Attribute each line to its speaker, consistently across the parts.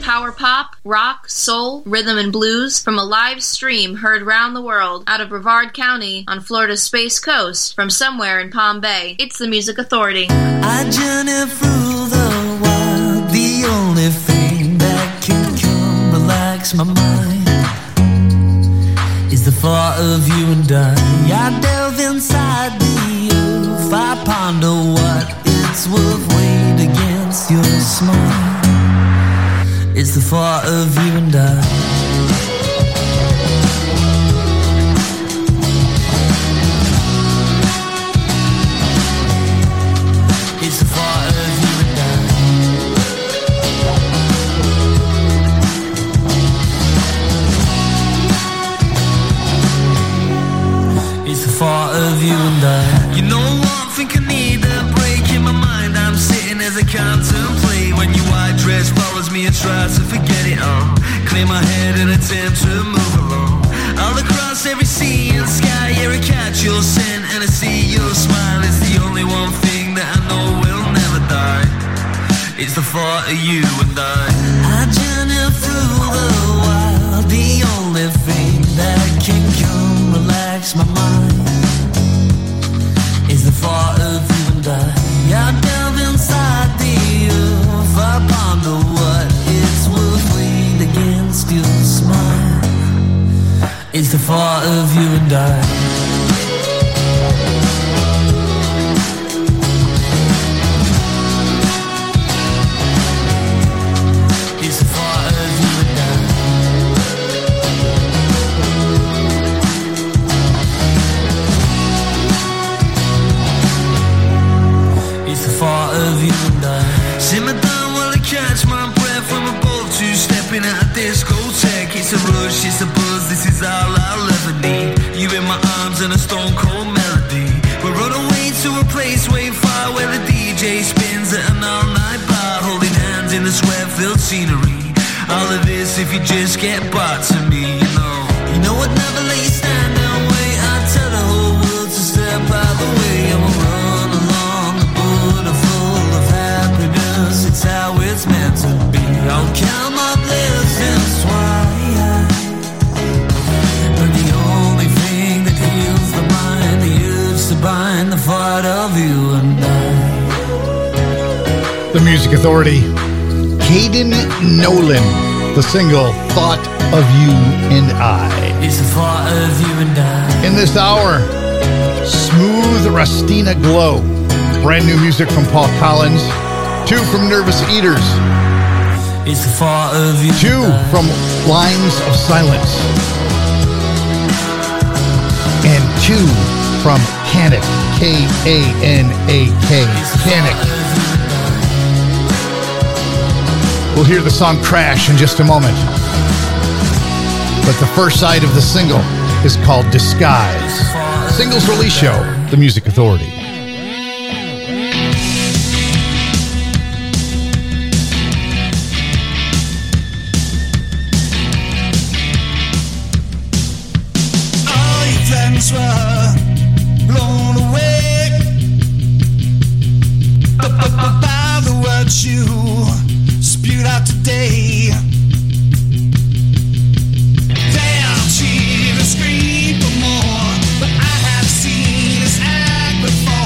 Speaker 1: Power pop, rock, soul, rhythm, and blues from a live stream heard round the world out of Brevard County on Florida's Space Coast from somewhere in Palm Bay. It's the Music Authority.
Speaker 2: I journey through the wild, the only thing that can come relax my mind is the thought of you and I delve inside the earth, I ponder what it's worth weighed against your smile. It's the thought of you and I. It's the thought of you and I. It's the thought of you and I. You know one thing I need a break in my mind. I'm sitting as I contemplate when your white dress follows me and tries to forget it all. Clear my head and attempt to move along. All across every sea and sky, yeah, I catch your scent and I see your smile. It's the only one thing that I know will never die. It's the thought of you and I journey through the wild, the only thing that can come relax my mind is the thought of you and I delve inside the earth, I ponder what it's worth weighed against your smile. It's the thought of you and I. Simmer down while I catch my breath when we're both two-stepping at a discotheque. It's a rush, it's a buzz, this is all I'll ever need. You in my arms and a stone-cold melody. We're on our way to a place way far where the DJ spins at an all-night bar, holding hands in the sweat-filled scenery. All of this if you just get back to me, you know I'd never let you stand and wait. I'd tell the whole world to step out the way. I'm a run along the border full of happiness. It's how it's meant to be. I'll count my blessings twice. But the only thing that heals the mind, the urge to bind the thought of you and I.
Speaker 3: The Music Authority, Caden Nolan, the single Thought of You and I.
Speaker 2: It's the thought of you and I.
Speaker 3: In this hour, Smooth Rustina Glow, brand new music from Paul Collins. 2 from Nervous Eaters.
Speaker 2: It's the thought of you
Speaker 3: 2 from Lines of Silence. And 2 from Kanak, K-A-N-A-K, Kanak. We'll hear the song Crash in just a moment. But the first side of the single is called Disguise. Singles Release Show, The Music Authority.
Speaker 4: All your plans were blown away by the words you spewed out today. They'll cheat and scream for more, but I have seen this act before.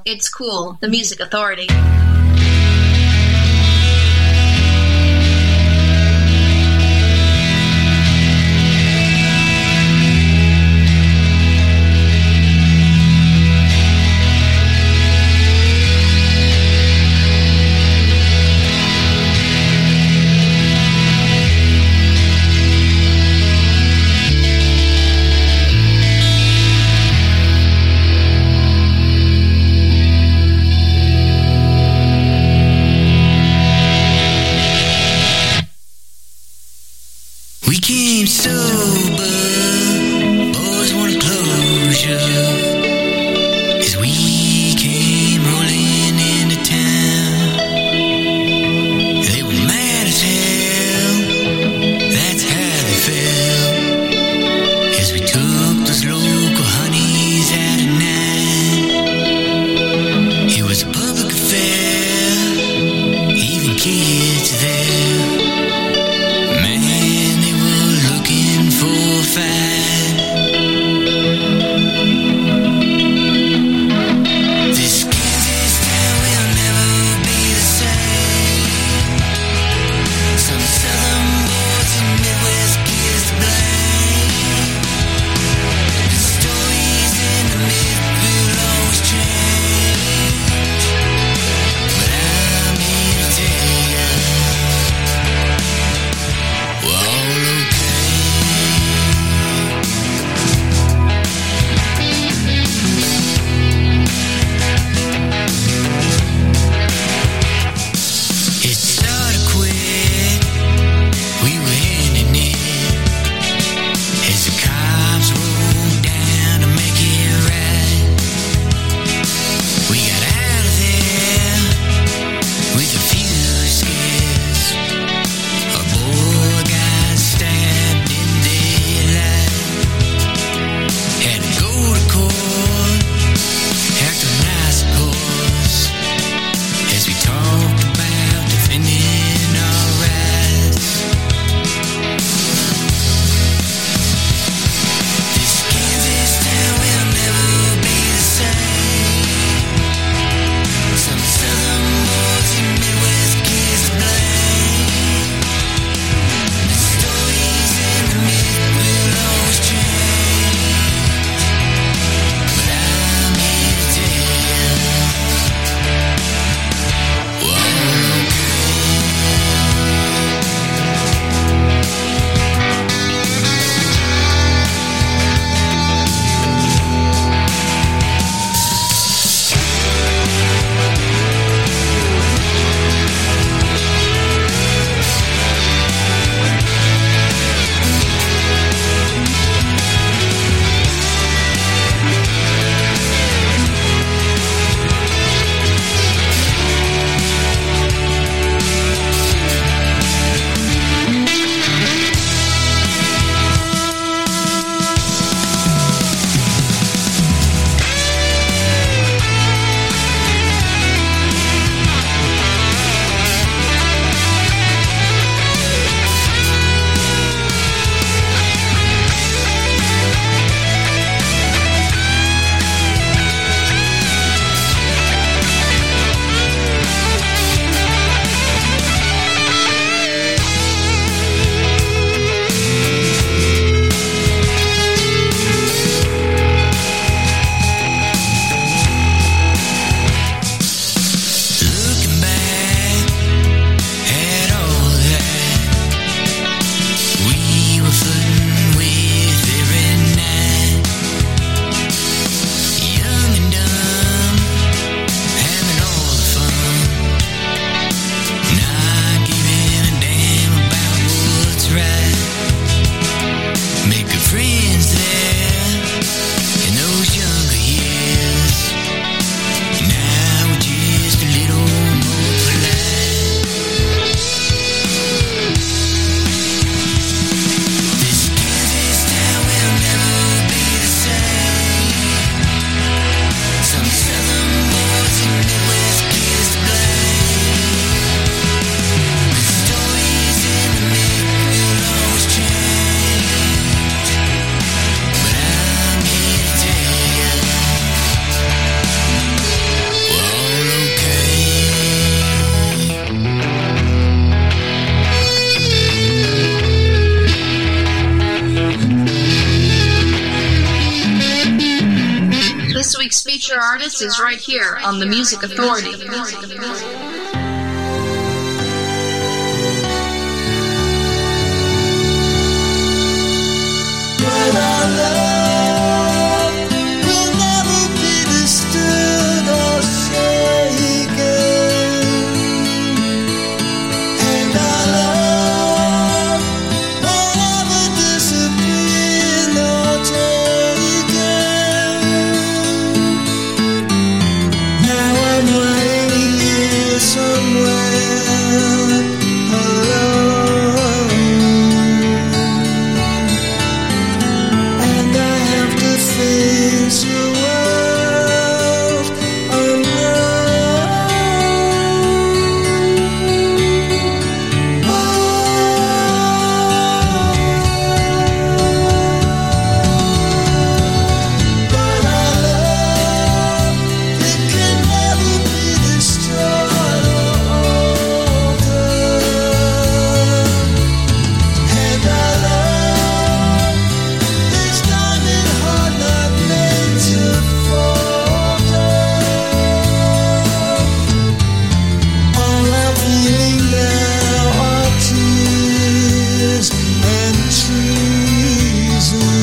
Speaker 1: know, it's cool. The Music Authority.
Speaker 2: Fast.
Speaker 1: feature artist is right here on the Music Authority.
Speaker 4: But our love will never be disturbed or shaken, and our love won't ever disappear nor taken. Now I'm lying here somewhere alone, and I have to face a world unknown. But our love, it can never be destroyed or altered, and our love is diamond hard, not made to falter. All I'm feeling now are tears and treason.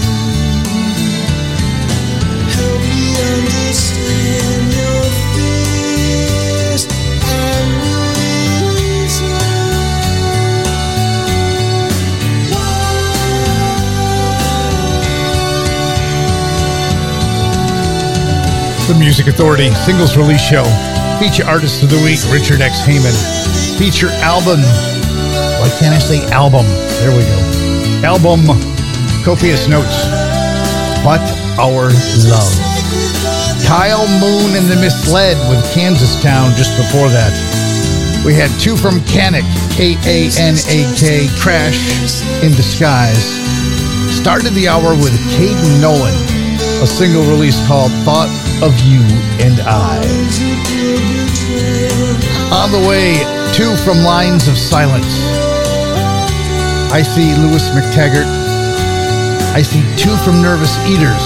Speaker 4: Help me understand your fears and reason.
Speaker 3: The Music Authority Singles Release Show. Feature Artist of the Week, Richard X. Heyman. Feature Album. Why can't I say album? There we go. Album, Copious Notes. But Our Love. Kyle Moon and the Misled with Kansas Town just before that. We had two from Kanak, K-A-N-A-K, Crash in Disguise. Started the hour with Caden Nolan, a single release called Thought of You and I. On the way, two from Lines of Silence. I see Lewis McTaggart. I see two from Nervous Eaters.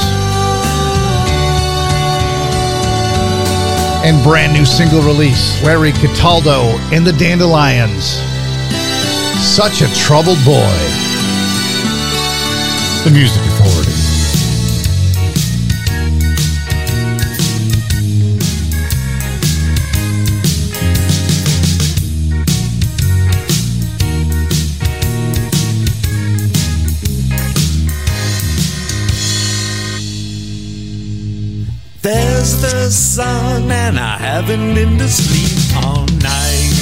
Speaker 3: And brand new single release, Larry Cataldo and the Dandelions. Such a Troubled Boy. The Music Authority.
Speaker 4: There's the sun and I haven't been to sleep all night.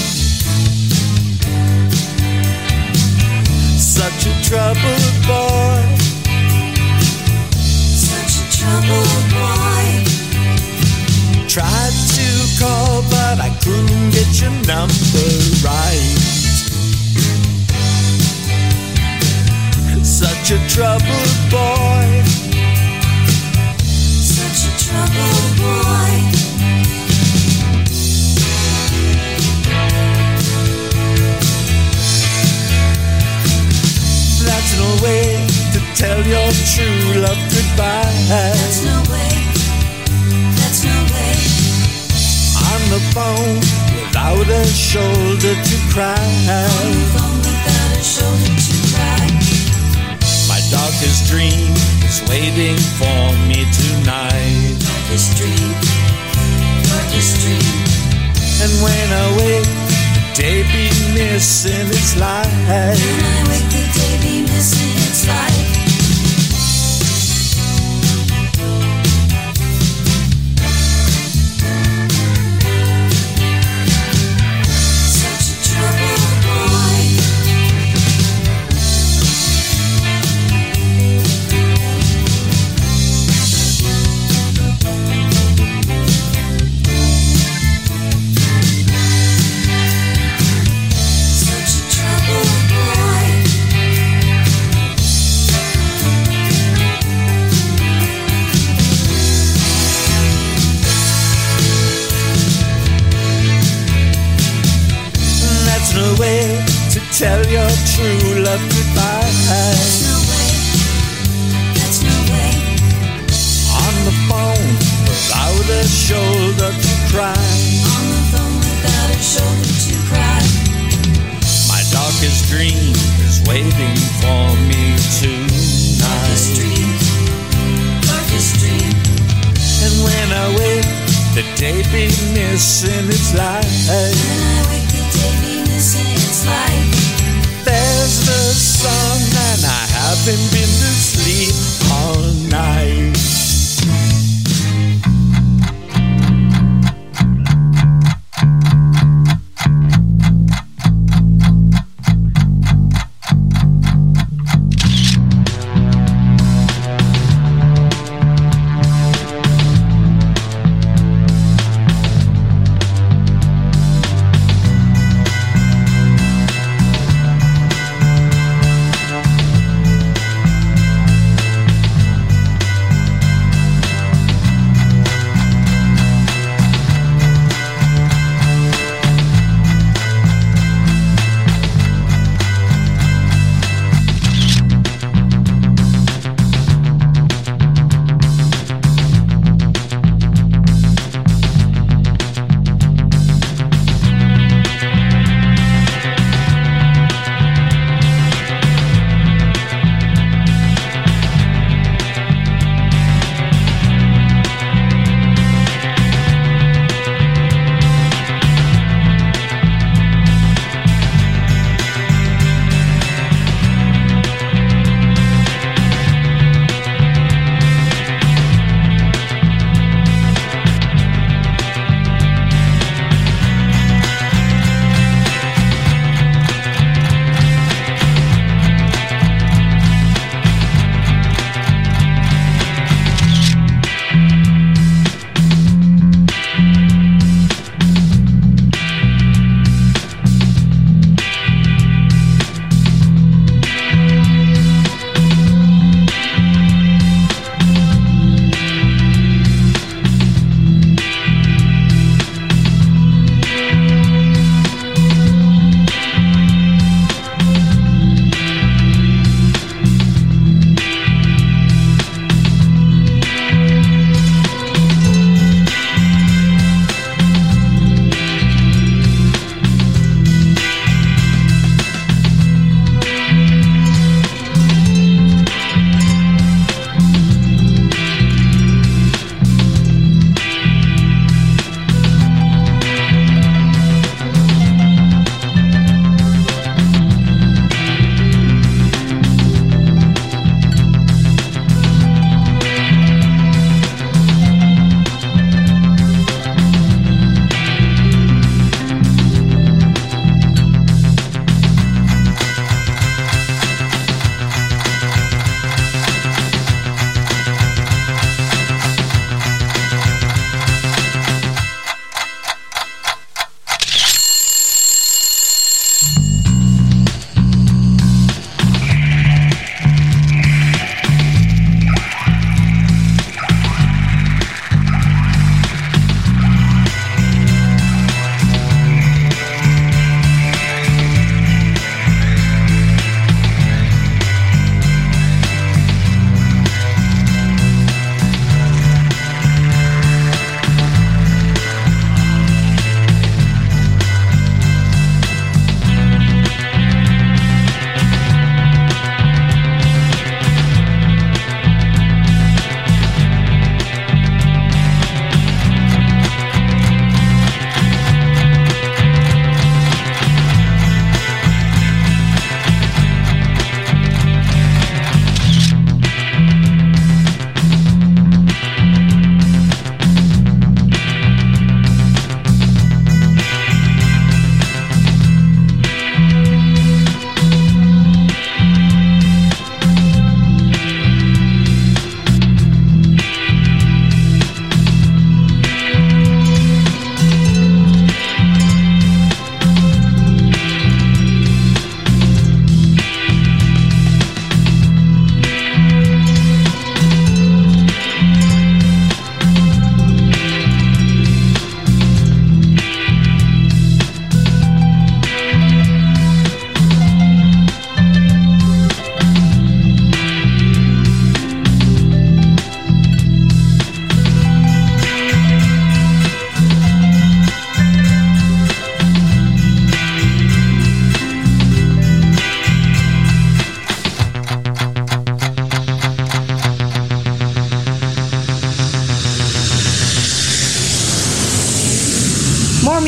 Speaker 4: Such a troubled boy. Such a troubled boy. Tried to call but I couldn't get your number right. Such a troubled boy. Such a troubled boy. That's no way to tell your true love goodbye. That's no way. That's no way. On the phone without a shoulder to cry. On the phone without a shoulder to cry. My darkest dream is waiting for me tonight. Darkest dream, darkest dream. And when I wake, the day be missing its light. When I wake, the day be missing its light. Such a troubled boy. Such a troubled boy. That's no way to tell your true love goodbye. That's no way. That's no way. On the phone without without a shoulder to cry.
Speaker 5: On the phone without a shoulder to cry.
Speaker 4: My darkest dream is waiting for me tonight.
Speaker 5: Darkest dream, darkest dream.
Speaker 4: And when I wake, the day be missing its light.
Speaker 5: When I wake, the day be missing its light.
Speaker 4: There's the sun and I haven't been to sleep all night.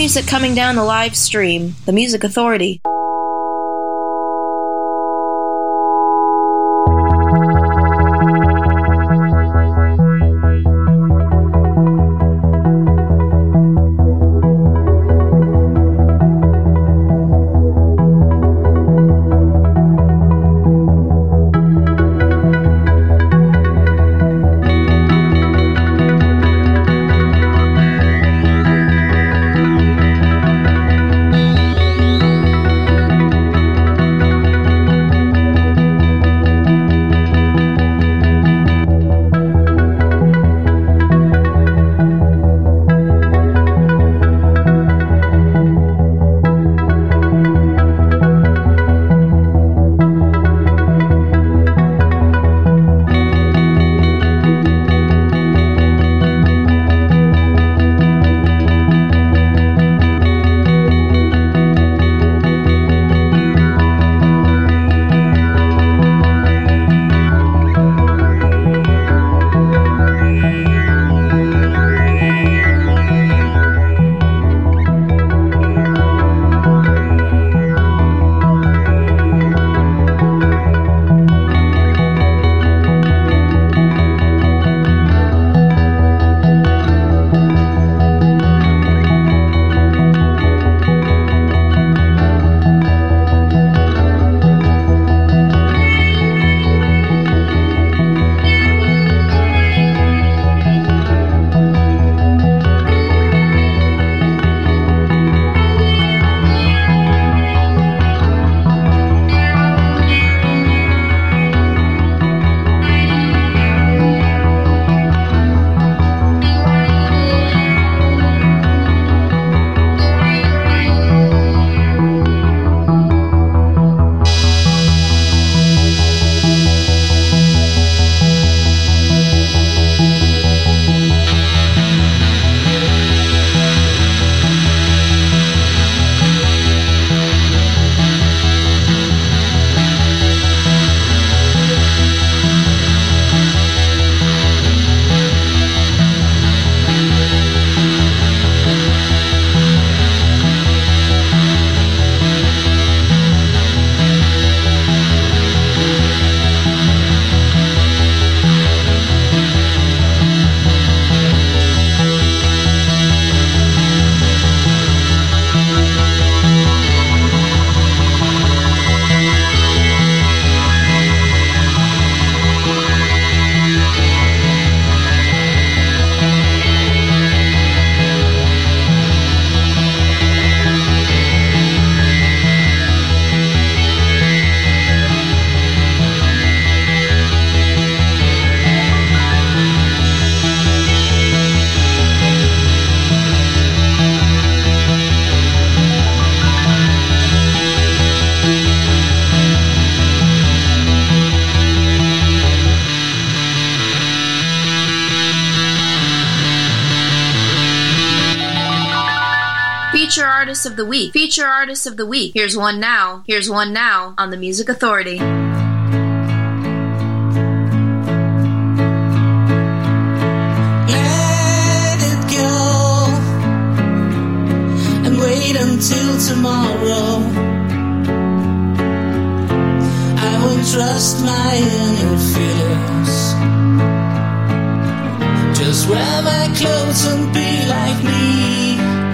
Speaker 1: music coming down the live stream. The Music Authority. Feature Artist of the Week. Feature Artist of the Week. Here's one now. Here's one now on the Music Authority.
Speaker 4: Let it go and wait until tomorrow. I won't trust my inner feelings. Just wear my clothes and be like me.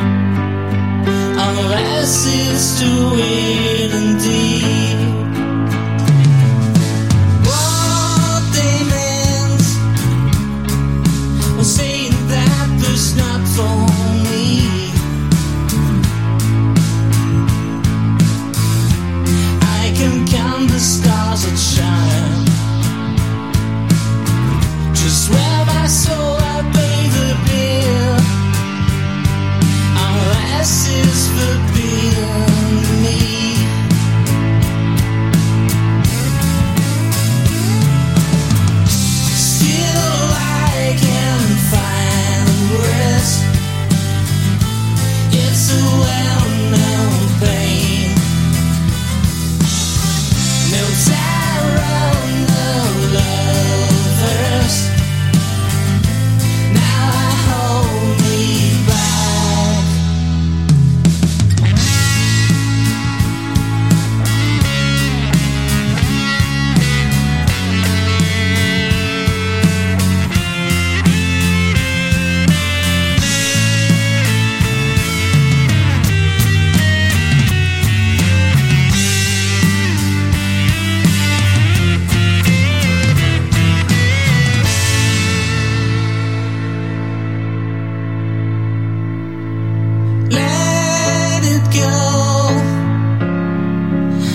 Speaker 4: Unless it's too weird indeed. What they meant was saying that was not for me. I can count the stars that shine. Just where my soul I pay the bill. Unless it's forbidden me.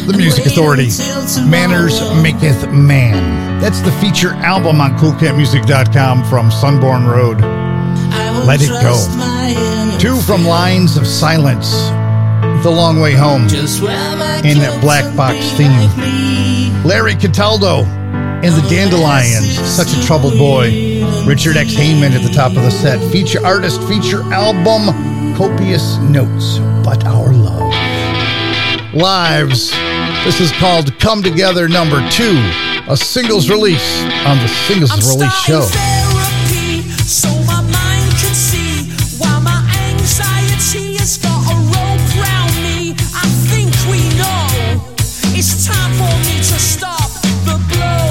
Speaker 3: The Music Authority. Manners Maketh Man. That's the feature album on CoolCatMusic.com from Sunborn Road. Let It Go. 2 from Lines of Silence. The Long Way Home. In that Black Box theme. Larry Cataldo and the Dandelions. Such a Troubled Boy. Richard X. Heyman at the top of the set. Feature artist, feature album. Copious Notes. But Our Love. Lives. This is called Come Together number 2, a singles release on the Singles Release Show.
Speaker 4: Therapy, so my mind can see why my anxiety has got a rope round me. I think we know it's time for me to stop the blow.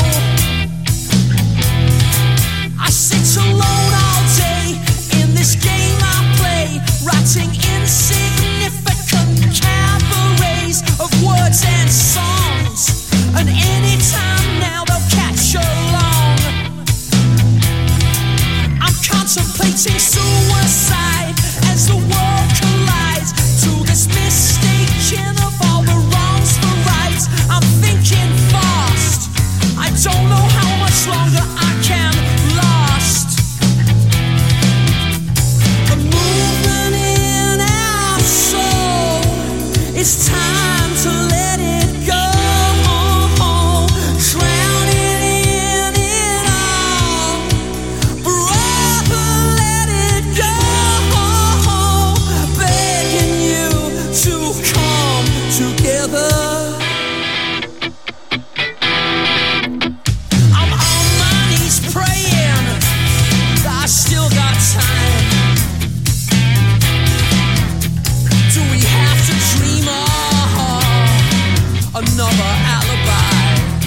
Speaker 4: I sit alone all day in this game I play, writing insignificant cabarets of words and songs, and anytime now they'll catch along. I'm contemplating suicide as the world collides to this mistaking of all the wrongs for rights. I'm thinking fast, I don't know how much longer I can last. The movement in our soul, it's time to let it go. Drowning in it all, brother, let it go. Begging you to come together. I'm on my knees praying that I still got time. Do we have to dream of another alibi?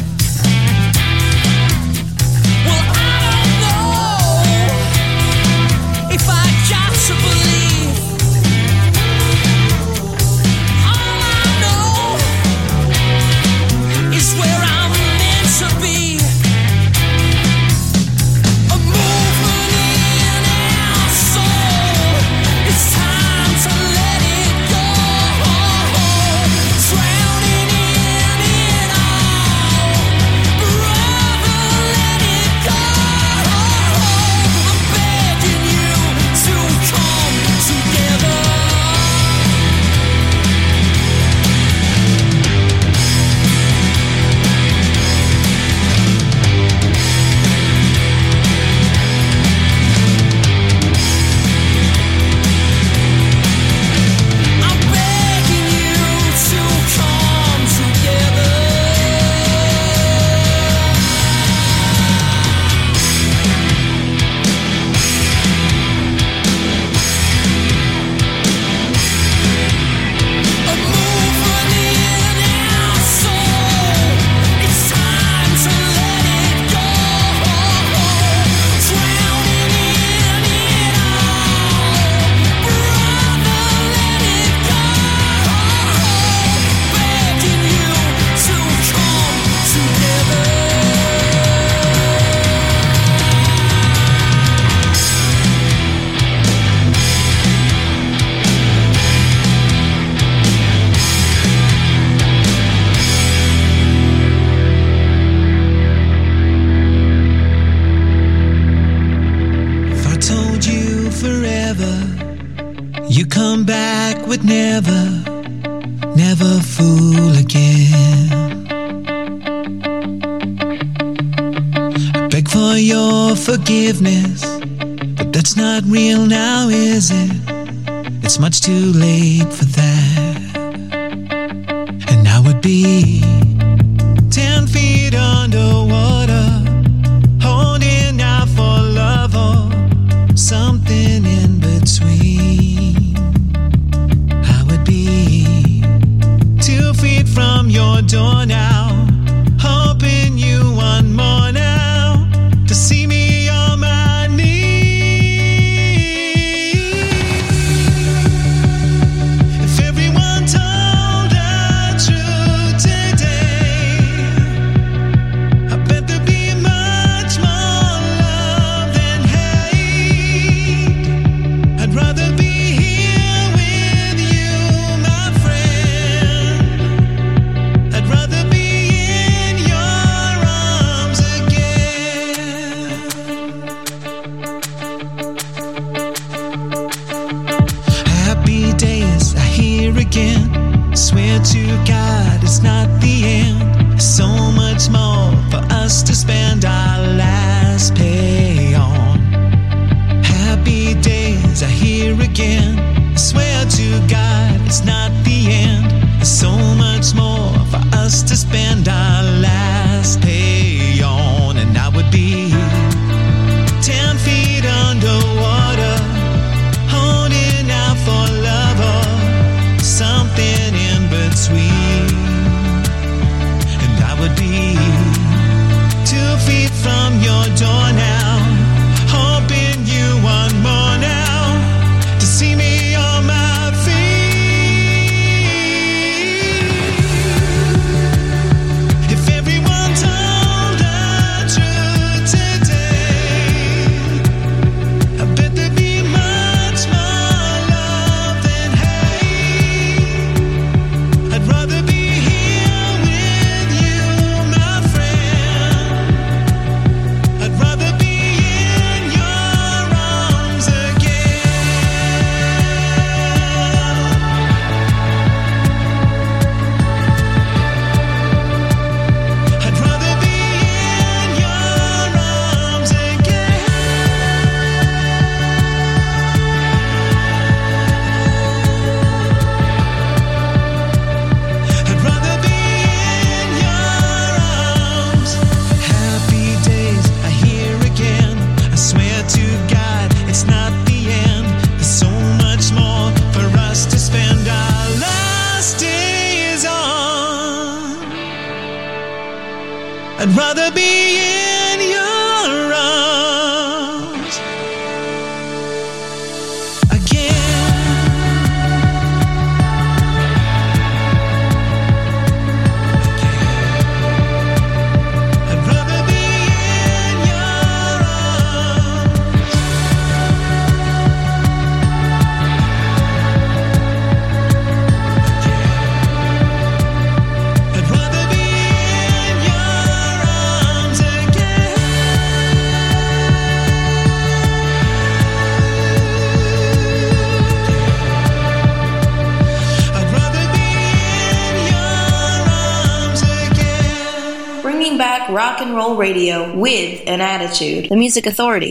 Speaker 4: Well, I don't know if I got to believe. All I know is where I'm meant to be. A movement in our soul. It's time to let it go. Drowning in it all, brother, let it go. I'm begging you to come together. I'm begging you to come together. A movement in our soul. It's time to let it go. Drowning in it all, brother, let it go. Begging you to come together.
Speaker 2: If I told you forever, you come back with never, never fool again. I beg for your forgiveness, but that's not real now, is it? It's much too late for that. And I would be 10 feet underwater, holding out for love or something in between. I would be 2 feet from your door now, hoping you want more now, to see me on my knees. If everyone told the truth today, I bet there'd be much more love than hate. I'd rather be here with you, my friend. I'd
Speaker 4: God, it's not the end. So much more for us to spend our last pay on. Happy days are here again. I swear to God, it's not the end. So much more for us to spend our last pay on. And I would be 10 feet underwater, holding out for love or something in between. And I would be 2 feet from your door now, hoping you want more now to see me on my feet. If everyone told the truth today, I bet there'd be much more love than hate. I'd rather be here with you, my friend. I'd rather be in your arms again. I'd rather be in your arms again. I'd rather be in your arms. Happy days are here again. I swear to God, it's not the end. There's so much more for us to spend our last days on. I'd rather be in your arms again. I'd rather be in your arms. I'd rather be in your arms again. I'd rather be in your arms again.
Speaker 1: Bringing back rock and roll radio with an attitude. The Music Authority.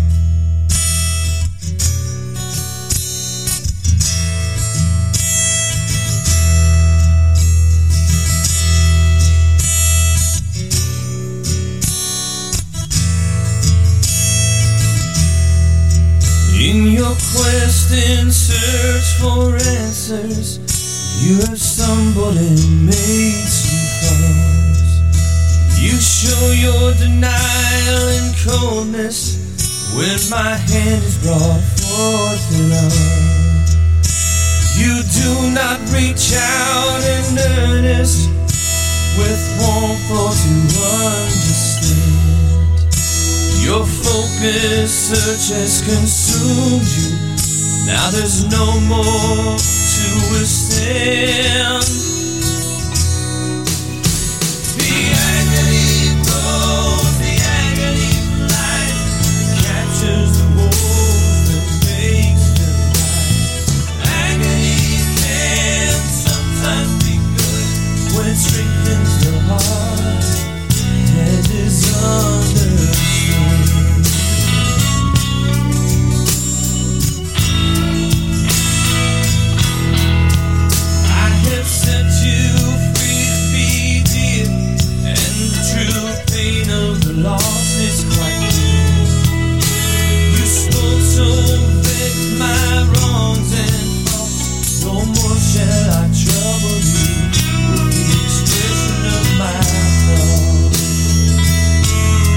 Speaker 2: In your quest and search for answers, you have stumbled and made some falls. You show your denial and coldness when my hand is brought forth love. You do not reach out in earnest with warmth or to understand. Your focus search has consumed you. Now there's no more to withstand. The agony grows, the agony flies, captures the wolf and makes them lie. Agony can sometimes be good when it strengthens the heart and is understood. Set you free to be dear, and the true pain of the loss is quite clear. You spoke so vague my wrongs and faults. No more shall I trouble you with the expression of my thoughts.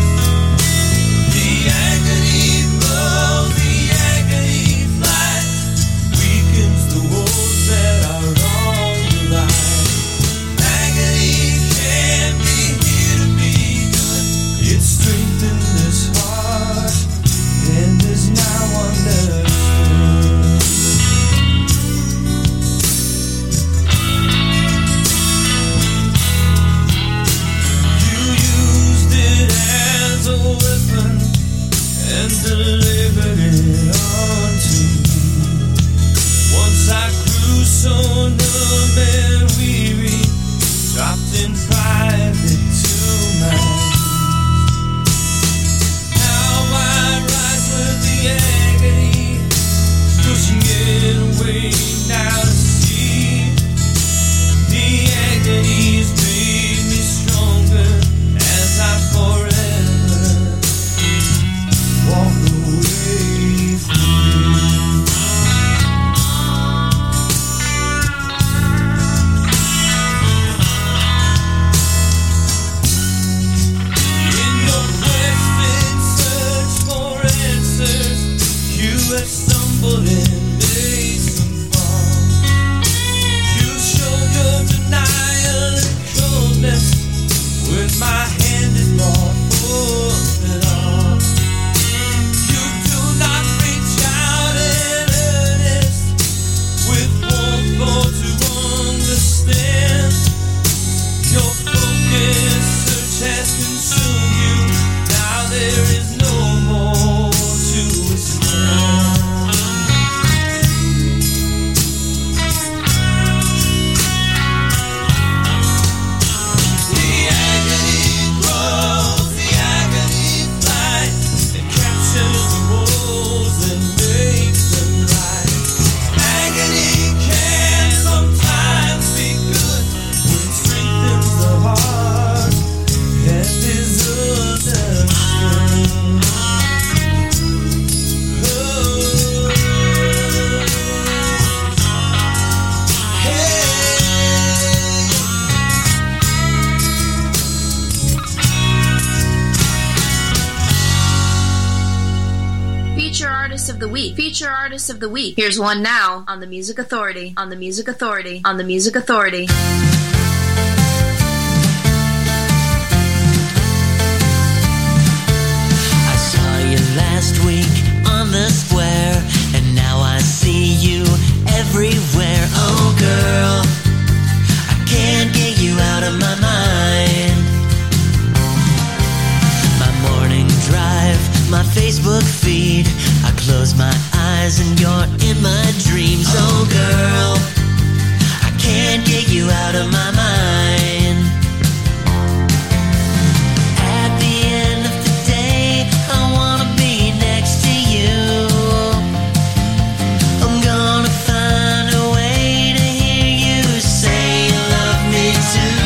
Speaker 1: the week, feature artist of the week. Here's one now on the Music Authority, on the Music Authority, on the Music Authority.
Speaker 6: I saw you last week on the square, and now I see you everywhere. Oh girl, I can't get you out of my mind. My morning drive, my Facebook feed, I close my eyes and you're in my dreams. Oh girl, I can't get you out of my mind. At the end of the day, I wanna be next to you. I'm gonna find a way to hear you say you love me too.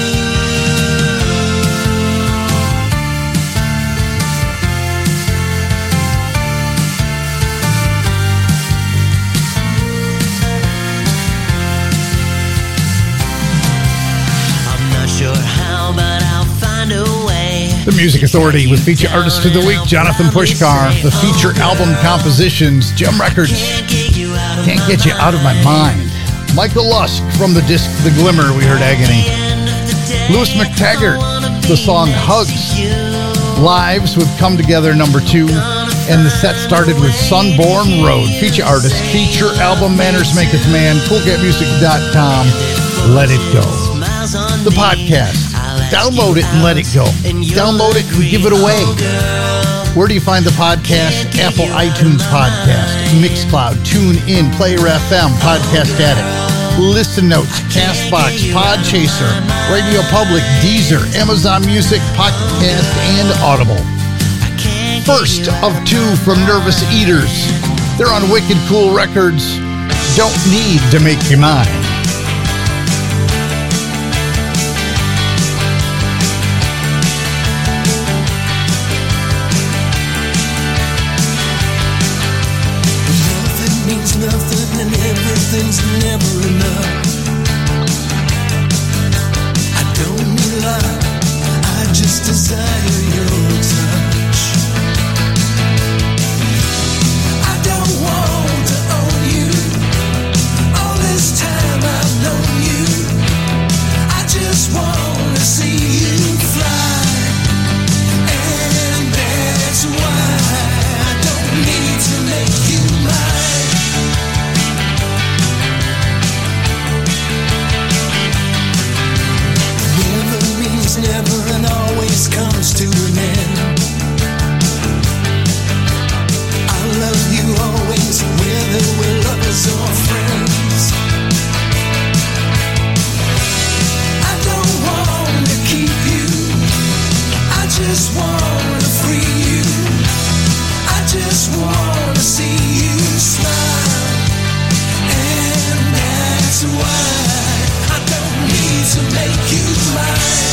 Speaker 6: Sure how, but I'll find a way.
Speaker 3: The Music Authority with feature artist of the week, Jonathan Pushkar. The feature album compositions, Gem Records, Can't Get You Out of My Mind. Michael Lusk from the disc The Glimmer, we heard Agony. Louis McTaggart, the song Hugs. Lives with Come Together #2. And the set started with Sunborn Road. Feature artist, feature album Manners Maketh Man, coolcatmusic.com. Let It Go. The podcast. Download it and let it go. Download it and give it away. Where do you find the podcast? Apple iTunes Podcast, Mixcloud, TuneIn, Player FM, Podcast Addict, Listen Notes, Castbox, Podchaser, Radio Public, Deezer, Amazon Music, Podcast, and Audible. First of 2 from Nervous Eaters. They're on Wicked Cool Records. Don't Need to Make You Mine.
Speaker 4: Nothing and everything's never enough. I don't need love, I just desire your touch. I don't want to own you. All this time I've known you. I just want to see you fly. And that's why I don't need to make you mine. Never and always comes to an end. I love you always, whether we're lovers or friends. I don't want to keep you, I just want to free you. I just want to see you smile. And that's why I don't need to make you mine.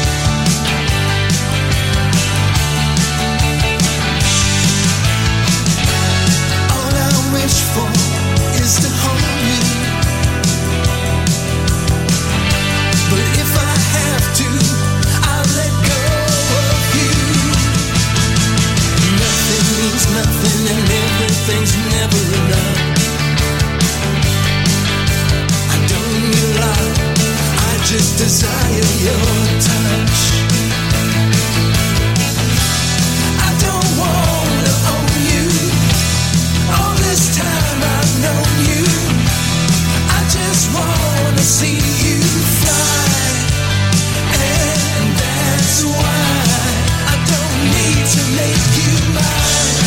Speaker 4: For is to hold you, but if I have to, I'll let go of you. Nothing means nothing and everything's never enough. I don't need love, I just desire your touch. I don't want to own you. All this time I've known you. I just want to see you fly. And that's why I don't need to make you mine.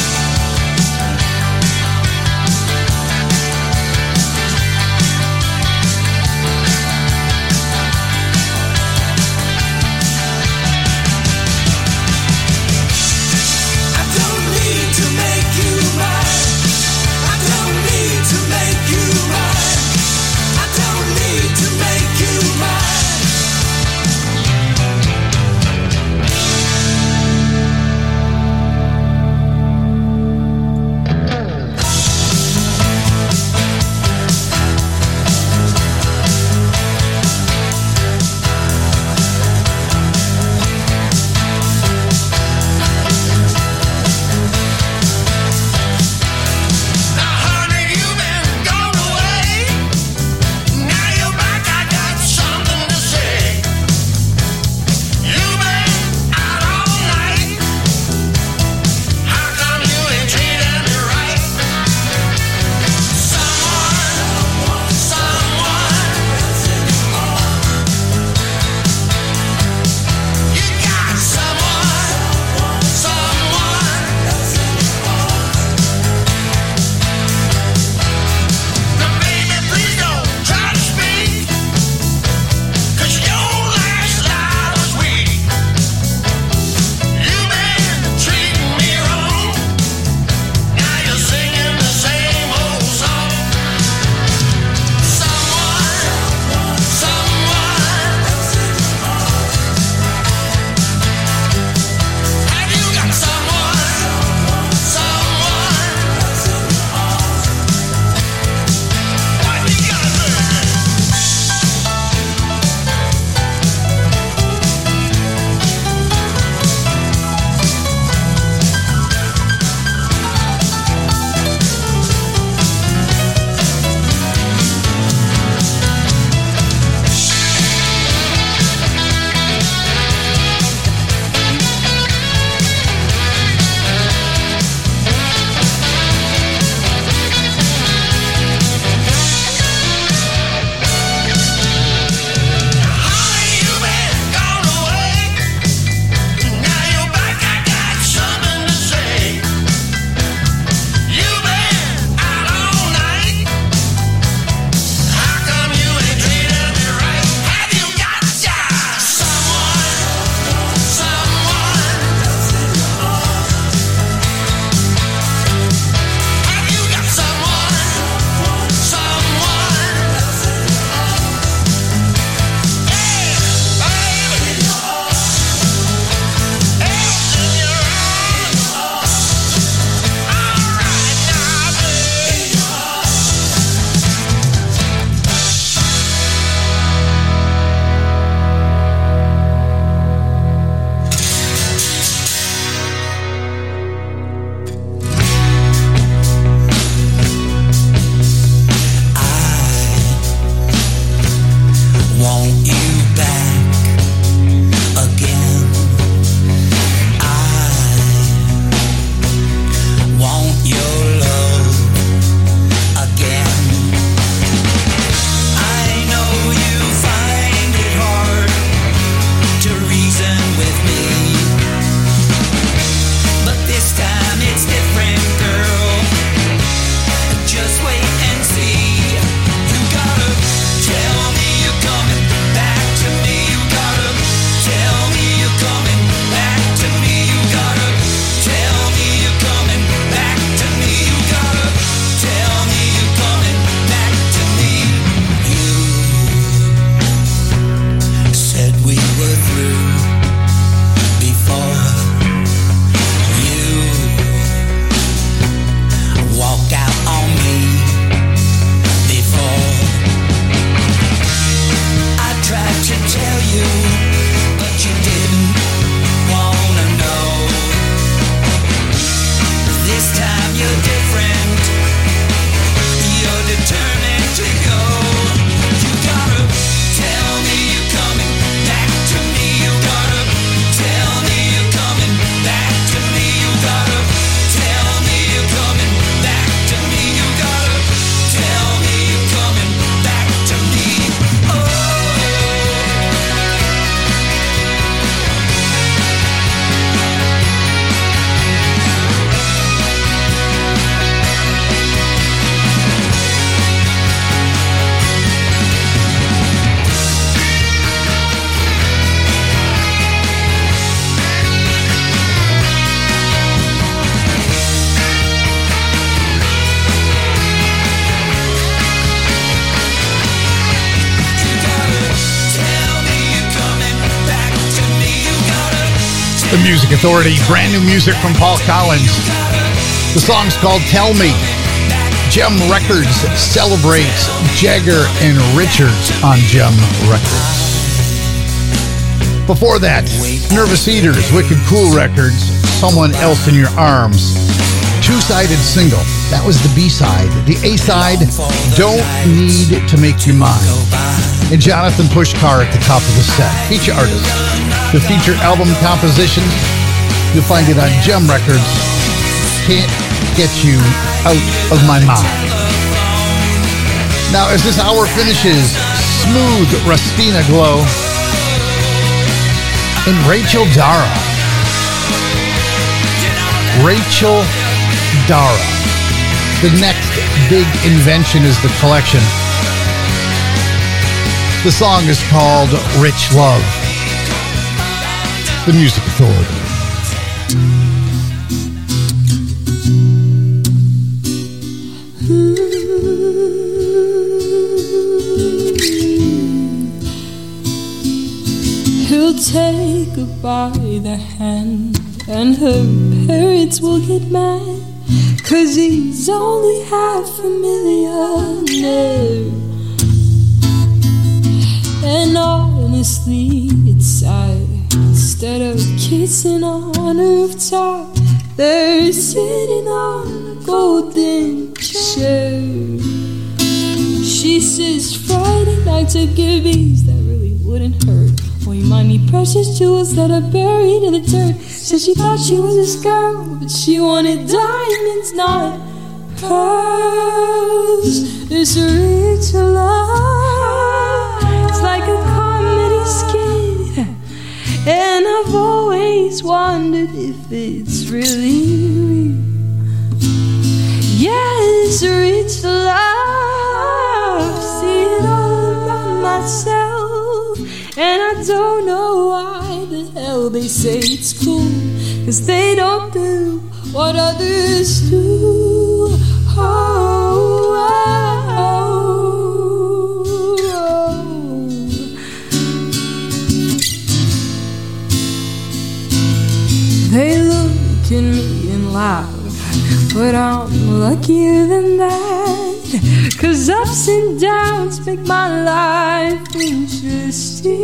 Speaker 2: tell you, but you didn't wanna know. This time you're different. You're determined to go. You gotta tell me you're coming back to me. You gotta tell me you're coming back to me. You gotta tell me you're coming back to me. You gotta tell me you're coming back to me.
Speaker 3: The Music Authority, brand new music from Paul Collins. The song's called Tell Me. Gem Records celebrates Jagger and Richards on Gem Records. Before that, Nervous Eaters, Wicked Cool Records, Someone Else in Your Arms. Two-sided single. That was the B-side. The A-side, Don't Need to Make You Mine. And Jonathan Pushkar at the top of the set. Feature artist. The feature album compositions, you'll find it on Gem Records. Can't Get You Out of My Mind. Now, as this hour finishes, Smooth Rustina Glow and Rachel Dara. Rachel Dara. The next big invention is the collection. The song is called Rich Love. The Music Authority.
Speaker 7: He'll take her by the hand, and her parents will get mad, 'cause he's only half a millionaire. And honestly, it's sad. Instead of kissing on a rooftop, they're sitting on a golden chair. She says Friday nights are gibbies that really wouldn't hurt. Or you might need precious jewels that are buried in the dirt. Says she thought she was this girl, but she wanted diamonds, not pearls. This rich love, it's like a comedy skit. And I've always wondered if it's really real. Yes, rich love, see it all around myself. And I don't know why the hell they say it's cool, 'cause they don't do what others do. They look at me and laugh, but I'm luckier than that, 'cause ups and downs make my life interesting.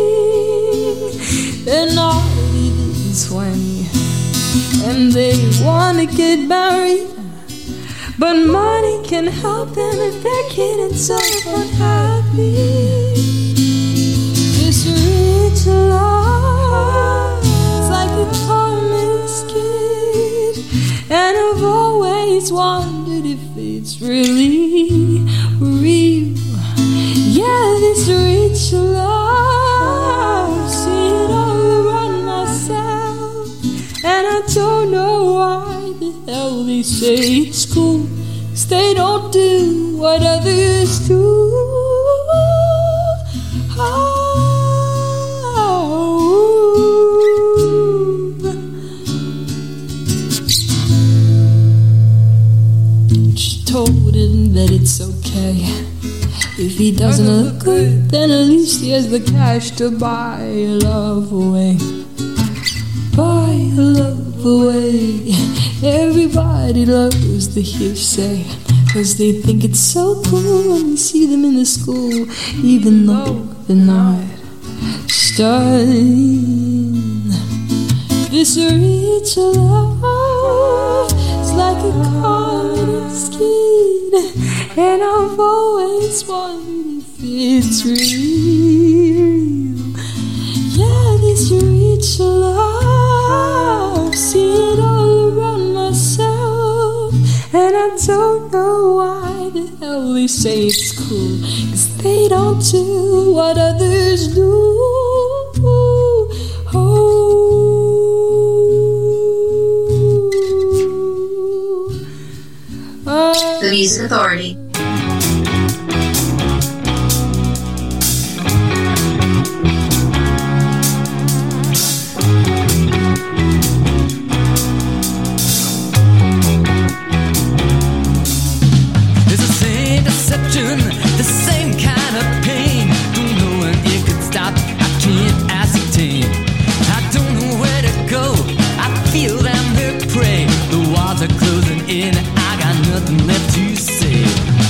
Speaker 7: They're not even 20, and they wanna get married, but money can help them if they're getting so unhappy. This rich love, it's like a common skid, and I've always wondered if it's really real. Yeah, this rich love, see it all around myself, and I don't know why the hell they say it's cool, 'cause they don't do what others do. She told him that it's okay. If he doesn't look good, then at least he has the cash to buy your love away. Buy your love away. Everybody loves the hearsay, 'cause they think it's so cool when you see them in the school, even though they're not. Starting this reach of love is like a comedy scheme, and I've always wondered if it's real. Yeah, this reach of love, see it all around myself, and I don't know why the hell they say it's cool, 'cause they don't do what others do.
Speaker 1: The Music Authority.
Speaker 2: It's the same deception, the same kind of pain. Don't know when it could stop, I can't ascertain. I don't know where to go, I feel them their prey. The walls are closing in, I got nothing left to say.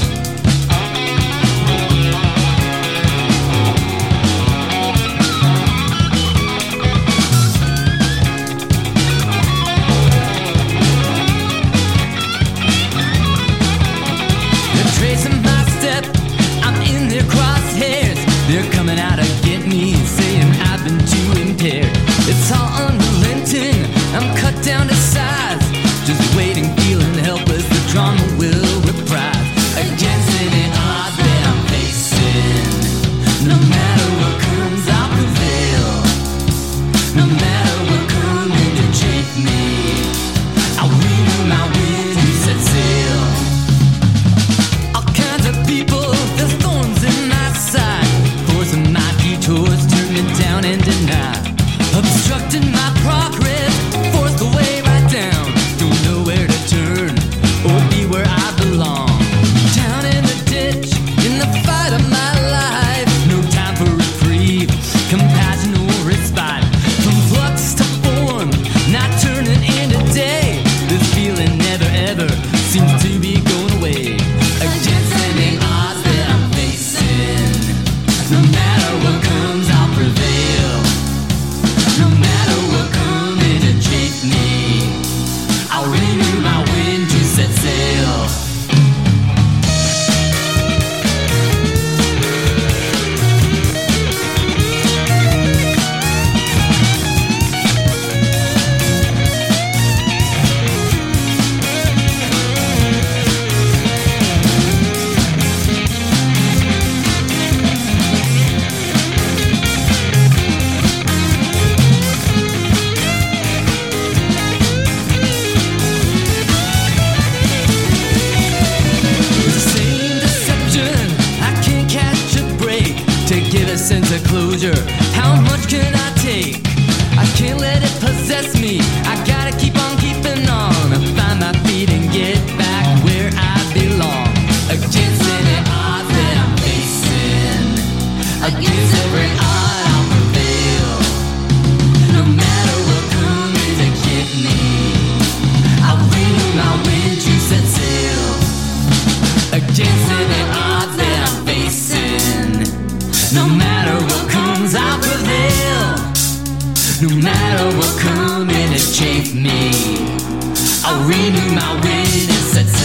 Speaker 2: They're tracing my step, I'm in their crosshairs. They're coming out to get me, saying I've been too impaired. It's all unrelenting, I'm cut down to size. Just waiting, feeling helpless, the drama will reprise. Against any odds that I'm facing, no matter what comes, I'll prevail. No matter what comes to take me, I'll renew my wind to set sail. All kinds of people, there's thorns in my side, forcing my detours, turn me down and deny. Obstructing my progress, force the way right down. Don't know where to turn or be where I belong. Down in the ditch, in the fight of my life. No time for reprieve, compassion or respite. From flux to form, not turning into day. This feeling never ever seems to be going away. Against any odds that I'm facing, no matter what comes, I'll prevail. No matter what comes to cheat me, I'll renew my wind to set sail. The same deception, I can't catch a break. To give a sense of closure, how much can I take? I can't let it possess me, I gotta keep on keeping on. Find my feet and get back where I belong. Against any odds that I'm facing, against every odd I'll prevail. No matter what comes to get me, I'll renew my wind to set sail. Against any odds that I'm facing, no matter what comes, I'll prevail. No matter what comes to chafe me, I'll renew my wind and set sail.